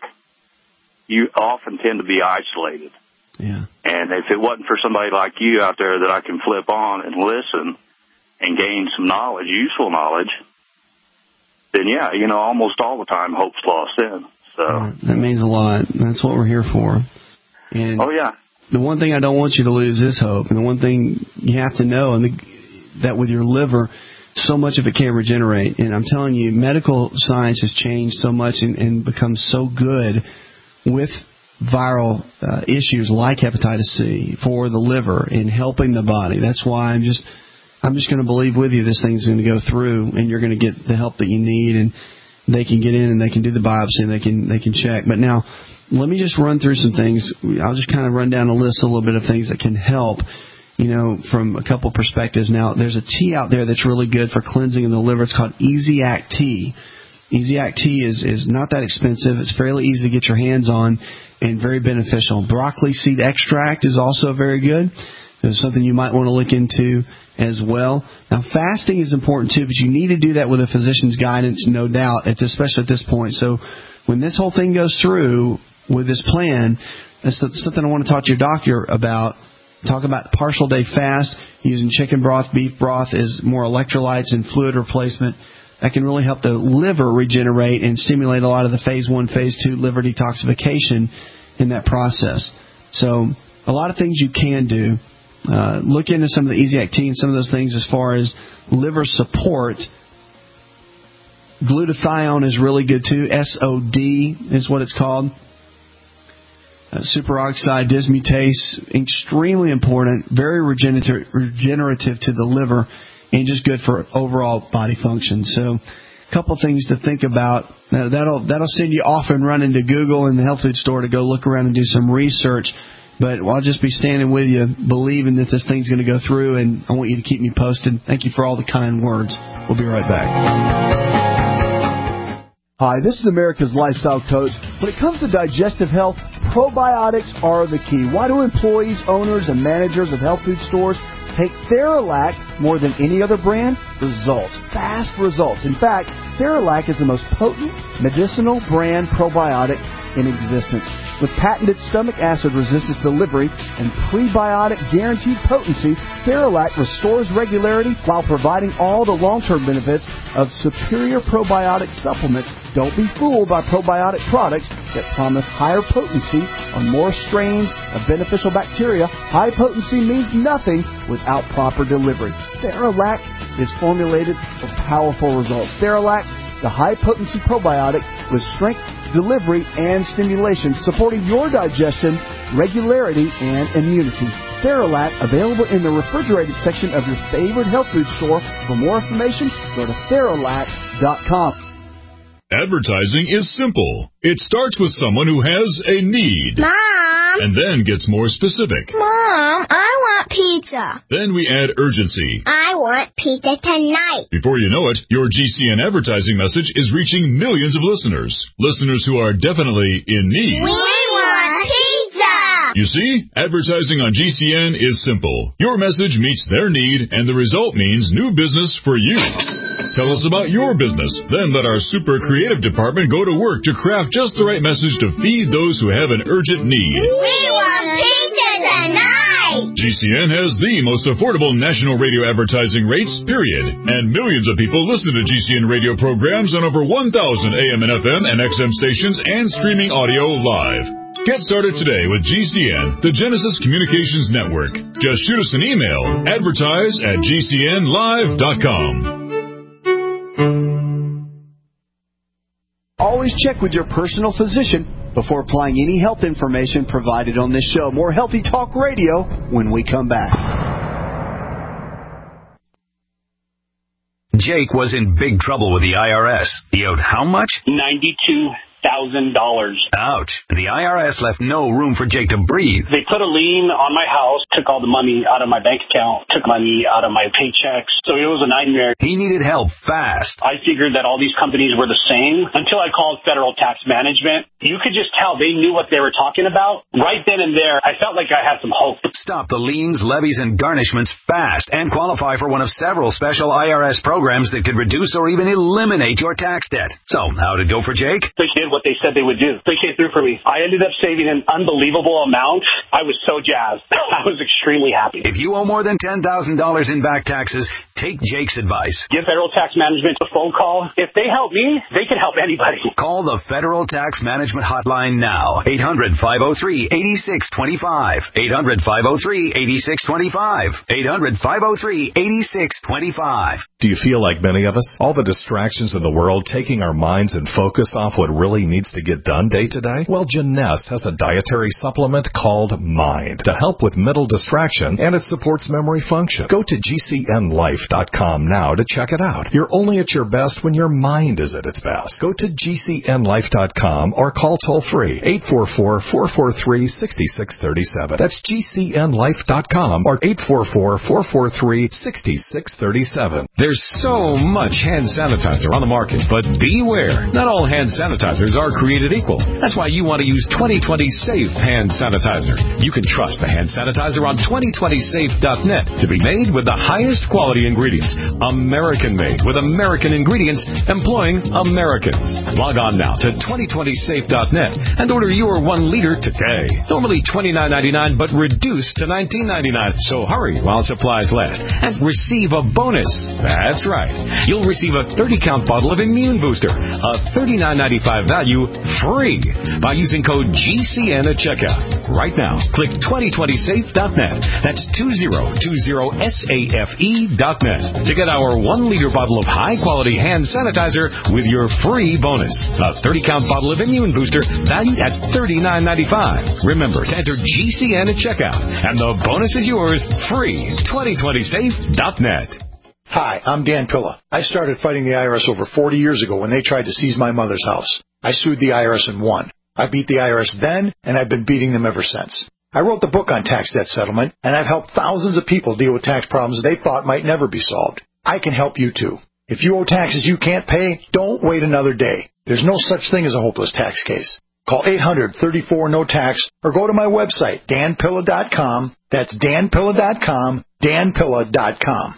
you often tend to be isolated. Yeah. And if it wasn't for somebody like you out there that I can flip on and listen and gain some knowledge, useful knowledge, then, yeah, you know, almost all the time hope's lost in. So right. That means a lot. That's what we're here for. And oh, yeah. The one thing I don't want you to lose is hope. And the one thing you have to know and the, that with your liver, so much of it can't regenerate. And I'm telling you, medical science has changed so much and, and become so good with viral uh, issues like hepatitis C for the liver in helping the body. That's why I'm just... I'm just going to believe with you this thing's going to go through, and you're going to get the help that you need, and they can get in and they can do the biopsy and they can they can check. But now, let me just run through some things. I'll just kind of run down a list a little bit of things that can help, you know, from a couple perspectives. Now, there's a tea out there that's really good for cleansing of the liver. It's called Easy-Act Tea. Easy-Act Tea is, is not that expensive. It's fairly easy to get your hands on and very beneficial. Broccoli seed extract is also very good. It's something you might want to look into as well. Now, fasting is important too, but you need to do that with a physician's guidance, no doubt, at this, especially at this point. So when this whole thing goes through with this plan, that's something I want to talk to your doctor about. Talk about partial day fast, using chicken broth, beef broth as more electrolytes and fluid replacement. that can really help the liver regenerate and stimulate a lot of the phase one, phase two liver detoxification in that process. So a lot of things you can do. Uh, look into some of the Easy Acti and some of those things as far as liver support. Glutathione is really good too. S O D is what it's called. Uh, superoxide dismutase, extremely important, very regenerative, regenerative to the liver, and just good for overall body function. So a couple things to think about. Uh, that'll that'll send you off and running to Google and the health food store to go look around and do some research. But I'll just be standing with you, believing that this thing's going to go through, and I want you to keep me posted. Thank you for all the kind words. We'll be right back. Hi, this is America's Lifestyle Coach. When it comes to digestive health, probiotics are the key. Why do employees, owners, and managers of health food stores take Theralac more than any other brand? Results. Fast results. In fact, Theralac is the most potent medicinal brand probiotic in existence. With patented stomach acid resistance delivery and prebiotic guaranteed potency, Theralac restores regularity while providing all the long-term benefits of superior probiotic supplements. Don't be fooled by probiotic products that promise higher potency on more strains of beneficial bacteria. High potency means nothing without proper delivery. Theralac is formulated for powerful results. Theralac, the high-potency probiotic with strength, delivery, and stimulation, supporting your digestion, regularity, and immunity. Theralac, available in the refrigerated section of your favorite health food store. For more information, go to Theralac dot com. Advertising is simple. It starts with someone who has a need. Mom! And then gets more specific. Mom, I want pizza. Then we add urgency. I want pizza tonight. Before you know it, your G C N advertising message is reaching millions of listeners. Listeners who are definitely in need. We want pizza! You see, advertising on G C N is simple. Your message meets their need, and the result means new business for you. Tell us about your business. Then let our super creative department go to work to craft just the right message to feed those who have an urgent need. We want pizza tonight! G C N has the most affordable national radio advertising rates, period. And millions of people listen to G C N radio programs on over one thousand A M and F M and X M stations and streaming audio live. Get started today with G C N, the Genesis Communications Network. Just shoot us an email, advertise at G C N live dot com. Always check with your personal physician before applying any health information provided on this show. More Healthy Talk Radio when we come back. Jake was in big trouble with the I R S. He owed how much? ninety-two thousand dollars. Ouch. The I R S left no room for Jake to breathe. They put a lien on my house, took all the money out of my bank account, took money out of my paychecks. So it was a nightmare. He needed help fast. I figured that all these companies were the same until I called Federal Tax Management. You could just tell they knew what they were talking about. Right then and there, I felt like I had some hope. Stop the liens, levies, and garnishments fast and qualify for one of several special I R S programs that could reduce or even eliminate your tax debt. So, how'd it go for Jake? They did what they said they would do. They came through for me. I ended up saving an unbelievable amount. I was so jazzed. I was extremely happy. If you owe more than ten thousand dollars in back taxes, take Jake's advice. Give Federal Tax Management a phone call. If they help me, they can help anybody. Call the Federal Tax Management Hotline now. eight hundred, five oh three, eight six two five. eight hundred, five oh three, eight six two five. eight hundred, five oh three, eight six two five. Do you feel like many of us? All the distractions in the world taking our minds and focus off what really needs to get done day to day? Well, Jeunesse has a dietary supplement called Mind to help with mental distraction, and it supports memory function. Go to G C N life dot com now to check it out. You're only at your best when your mind is at its best. Go to G C N life dot com or call toll-free eight four four, four four three, six six three seven. That's G C N life dot com or eight four four, four four three, six six three seven. There's so much hand sanitizer on the market, but beware. Not all hand sanitizers are created equal. That's why you want to use twenty twenty Safe Hand Sanitizer. You can trust the hand sanitizer on twenty twenty safe dot net to be made with the highest quality ingredients. American-made with American ingredients employing Americans. Log on now to twenty twenty safe dot net and order your one liter today. Normally twenty-nine ninety-nine, but reduced to nineteen ninety-nine. So hurry while supplies last and receive a bonus. That's right. You'll receive a thirty-count bottle of Immune Booster, a thirty-nine ninety-five value, free by using code G C N at checkout. Right now, click twenty twenty safe dot net. That's two zero two zero safe dot net to get our one-liter bottle of high-quality hand sanitizer with your free bonus. A thirty-count bottle of Immune Booster valued at thirty-nine ninety-five. Remember to enter G C N at checkout, and the bonus is yours free. twenty twenty safe dot net. Hi, I'm Dan Pilla. I started fighting the I R S over forty years ago when they tried to seize my mother's house. I sued the I R S and won. I beat the I R S then, and I've been beating them ever since. I wrote the book on tax debt settlement, and I've helped thousands of people deal with tax problems they thought might never be solved. I can help you too. If you owe taxes you can't pay, don't wait another day. There's no such thing as a hopeless tax case. Call eight hundred, thirty-four, no tax or go to my website, dan pilla dot com. That's dan pilla dot com, dan pilla dot com.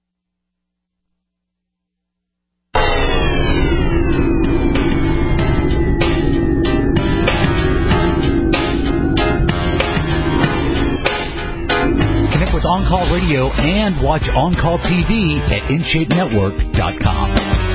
Connect with On Call Radio and watch On Call T V at in shape network dot com.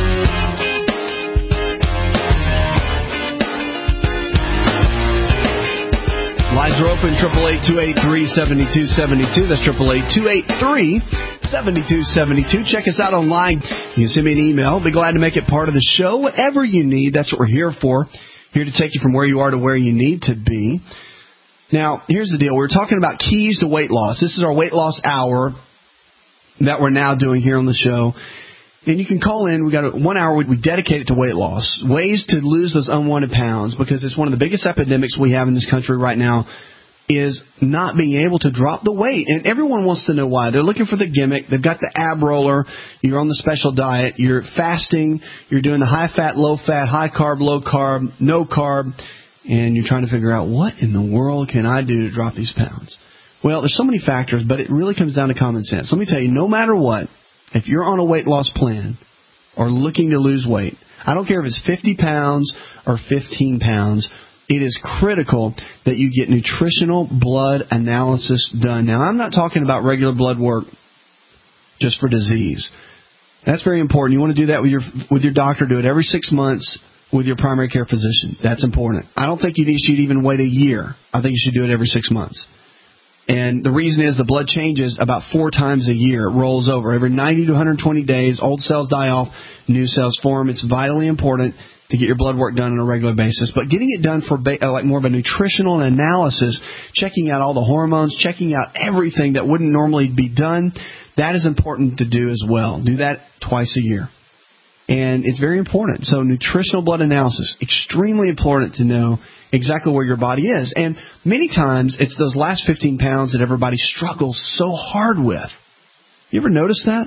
Lines are open, triple eight, two eight three, seven two seven two. That's triple eight, two eight three, seven two seven two. Check us out online. You can send me an email. Be glad to make it part of the show. Whatever you need, that's what we're here for. Here to take you from where you are to where you need to be. Now, here's the deal. We're talking about keys to weight loss. This is our weight loss hour that we're now doing here on the show. And you can call in. We got a, one hour we, we dedicate it to weight loss, ways to lose those unwanted pounds, because it's one of the biggest epidemics we have in this country right now is not being able to drop the weight. And everyone wants to know why. They're looking for the gimmick. They've got the ab roller. You're on the special diet. You're fasting. You're doing the high-fat, low-fat, high-carb, low-carb, no-carb. And you're trying to figure out, what in the world can I do to drop these pounds? Well, there's so many factors, but it really comes down to common sense. Let me tell you, no matter what, if you're on a weight loss plan or looking to lose weight, I don't care if it's fifty pounds or fifteen pounds, it is critical that you get nutritional blood analysis done. Now, I'm not talking about regular blood work just for disease. That's very important. You want to do that with your with your doctor. Do it every six months with your primary care physician. That's important. I don't think you should even wait a year. I think you should do it every six months. And the reason is the blood changes about four times a year. It rolls over. Every ninety to one hundred twenty days, old cells die off, new cells form. It's vitally important to get your blood work done on a regular basis. But getting it done for ba- like more of a nutritional analysis, checking out all the hormones, checking out everything that wouldn't normally be done, that is important to do as well. Do that twice a year. And it's very important. So nutritional blood analysis, extremely important to know exactly where your body is. And many times it's those last fifteen pounds that everybody struggles so hard with. You ever notice that?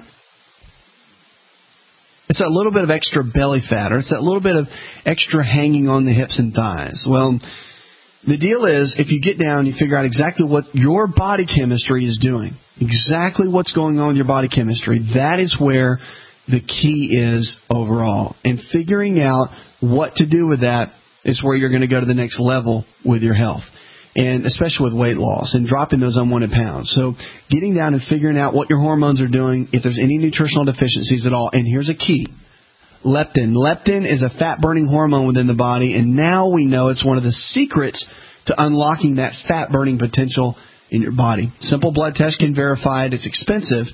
It's that little bit of extra belly fat, or it's that little bit of extra hanging on the hips and thighs. Well, the deal is, if you get down, you figure out exactly what your body chemistry is doing, exactly what's going on with your body chemistry, that is where the key is overall. And figuring out what to do with that is where you're going to go to the next level with your health, and especially with weight loss and dropping those unwanted pounds. So getting down and figuring out what your hormones are doing, if there's any nutritional deficiencies at all. And here's a key. Leptin. Leptin is a fat-burning hormone within the body, and now we know it's one of the secrets to unlocking that fat-burning potential in your body. Simple blood test can verify it. It's expensive.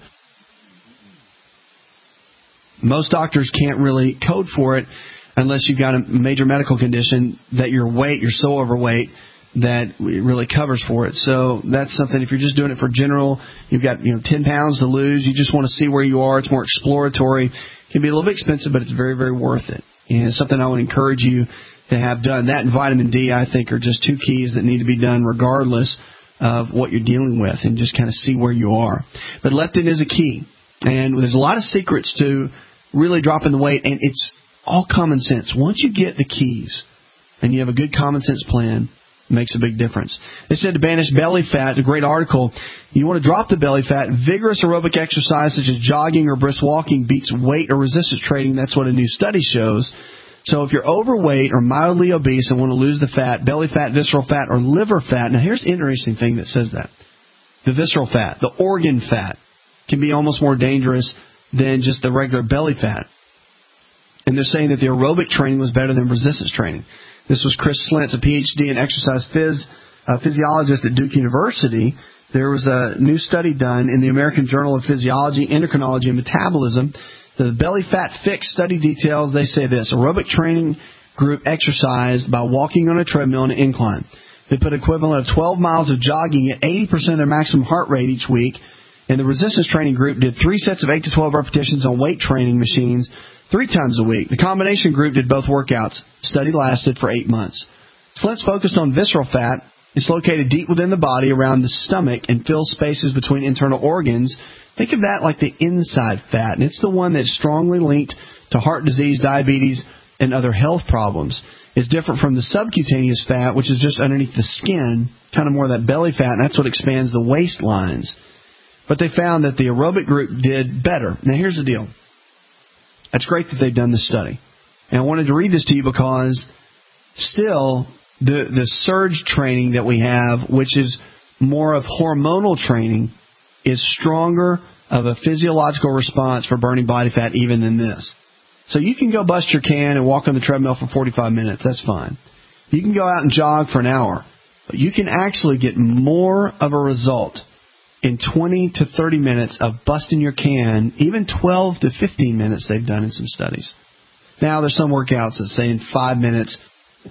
Most doctors can't really code for it unless you've got a major medical condition that your weight, you're so overweight that it really covers for it. So that's something, if you're just doing it for general, you've got, you know, ten pounds to lose, you just want to see where you are, it's more exploratory. It can be a little bit expensive, but it's very, very worth it. And it's something I would encourage you to have done. That and vitamin D, I think, are just two keys that need to be done regardless of what you're dealing with, and just kind of see where you are. But leptin is a key. And there's a lot of secrets to really dropping the weight, and it's all common sense. Once you get the keys and you have a good common sense plan, it makes a big difference. They said to banish belly fat, a great article. You want to drop the belly fat, vigorous aerobic exercise such as jogging or brisk walking beats weight or resistance training. That's what a new study shows. So if you're overweight or mildly obese and want to lose the fat, belly fat, visceral fat, or liver fat. Now here's the interesting thing that says that. The visceral fat, the organ fat, can be almost more dangerous than just the regular belly fat. And they're saying that the aerobic training was better than resistance training. This was Chris Slentz, a P H D in exercise phys, uh, physiologist at Duke University. There was a new study done in the American Journal of Physiology, Endocrinology, and Metabolism. The belly fat fix study details, they say this: aerobic training group exercised by walking on a treadmill on an incline. They put equivalent of twelve miles of jogging at eighty percent of their maximum heart rate each week. And the resistance training group did three sets of eight to twelve repetitions on weight training machines three times a week. The combination group did both workouts. Study lasted for eight months. Slentz focused on visceral fat. It's located deep within the body around the stomach and fills spaces between internal organs. Think of that like the inside fat, and it's the one that's strongly linked to heart disease, diabetes, and other health problems. It's different from the subcutaneous fat, which is just underneath the skin, kind of more of that belly fat, and that's what expands the waistlines. But they found that the aerobic group did better. Now, here's the deal. It's great that they've done this study. And I wanted to read this to you because still the, the surge training that we have, which is more of hormonal training, is stronger of a physiological response for burning body fat even than this. So you can go bust your can and walk on the treadmill for forty-five minutes. That's fine. You can go out and jog for an hour. But you can actually get more of a result in twenty to thirty minutes of busting your can, even twelve to fifteen minutes they've done in some studies. Now, there's some workouts that say in five minutes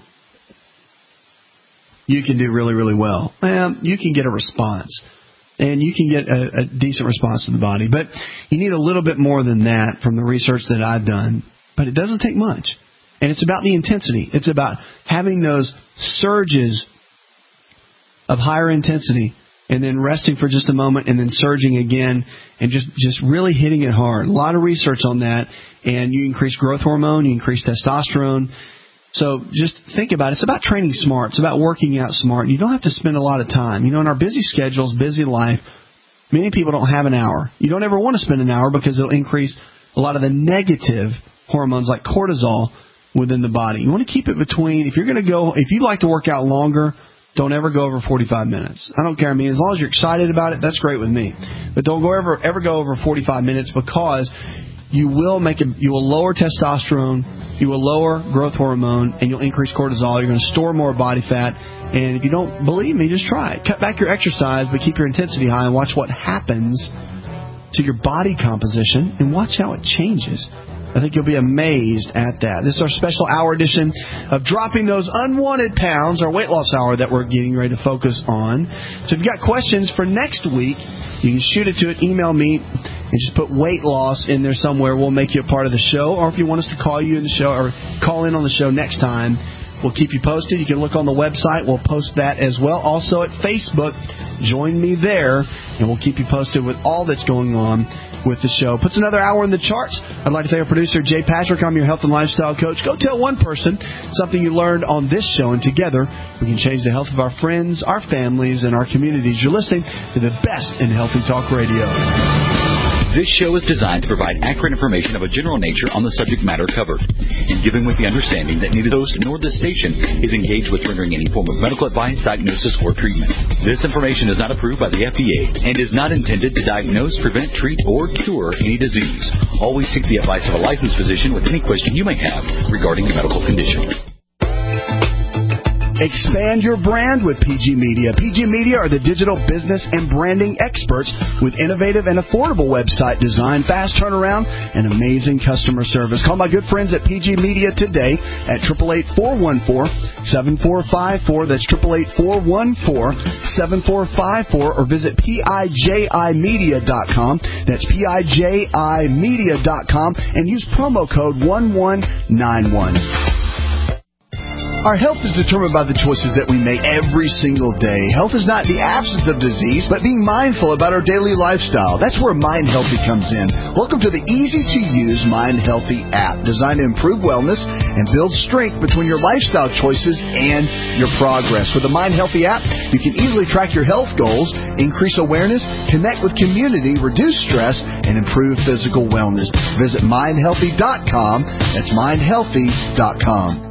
you can do really, really well. Well, you can get a response, and you can get a, a decent response to the body. But you need a little bit more than that from the research that I've done. But it doesn't take much. And it's about the intensity. It's about having those surges of higher intensity and then resting for just a moment and then surging again and just, just really hitting it hard. A lot of research on that. And you increase growth hormone, you increase testosterone. So just think about it. It's about training smart. It's about working out smart. You don't have to spend a lot of time. You know, in our busy schedules, busy life, many people don't have an hour. You don't ever want to spend an hour because it'll increase a lot of the negative hormones like cortisol within the body. You want to keep it between, if you're going to go, if you like to work out longer, don't ever go over forty-five minutes. I don't care. I mean, as long as you're excited about it, that's great with me. But don't go ever ever go over forty-five minutes because you will make a, you will lower testosterone, you will lower growth hormone, and you'll increase cortisol. You're going to store more body fat. And if you don't believe me, just try it. Cut back your exercise, but keep your intensity high and watch what happens to your body composition and watch how it changes. I think you'll be amazed at that. This is our special hour edition of Dropping Those Unwanted Pounds, our weight loss hour that we're getting ready to focus on. So if you've got questions for next week, you can shoot it to it, email me, and just put weight loss in there somewhere. We'll make you a part of the show. Or if you want us to call you in the show or call in on the show next time, we'll keep you posted. You can look on the website. We'll post that as well. Also at Facebook, join me there, and we'll keep you posted with all that's going on with the show. Puts another hour in the charts. I'd like to thank our producer, Jay Patrick. I'm your health and lifestyle coach. Go tell one person something you learned on this show, and together we can change the health of our friends, our families, and our communities. You're listening to the best in Healthy Talk Radio. This show is designed to provide accurate information of a general nature on the subject matter covered, and given with the understanding that neither the host nor the station is engaged with rendering any form of medical advice, diagnosis, or treatment. This information is not approved by the F D A and is not intended to diagnose, prevent, treat, or cure any disease. Always seek the advice of a licensed physician with any question you may have regarding a medical condition. Expand your brand with P G Media. P G Media are the digital business and branding experts with innovative and affordable website design, fast turnaround, and amazing customer service. Call my good friends at P G Media today at eight eight eight, four one four, seven four five four. That's eight eight eight, four one four, seven four five four. Or visit P I J I media dot com. That's P I J I media dot com and use promo code one one nine one. Our health is determined by the choices that we make every single day. Health is not the absence of disease, but being mindful about our daily lifestyle. That's where Mind Healthy comes in. Welcome to the easy-to-use Mind Healthy app, designed to improve wellness and build strength between your lifestyle choices and your progress. With the Mind Healthy app, you can easily track your health goals, increase awareness, connect with community, reduce stress, and improve physical wellness. Visit mind healthy dot com. That's mind healthy dot com.